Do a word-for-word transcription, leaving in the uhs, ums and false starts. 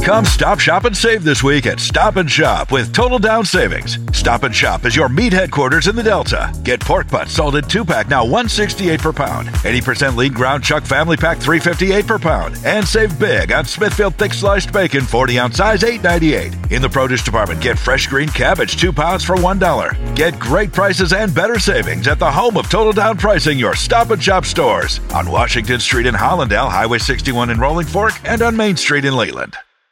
Come stop, shop, and save this week at Stop and Shop with Total Down Savings. Stop and Shop is your meat headquarters in the Delta. Get pork butt salted two-pack now one sixty-eight per pound. eighty percent lean ground chuck family pack three fifty-eight per pound. And save big on Smithfield thick sliced bacon forty ounce size eight ninety-eight. In the produce department, get fresh green cabbage two pounds for one dollar. Get great prices and better savings at the home of Total Down Pricing, your Stop and Shop stores on Washington Street in Hollandale, Highway sixty-one in Rolling Fork, and on Main Street in Leland.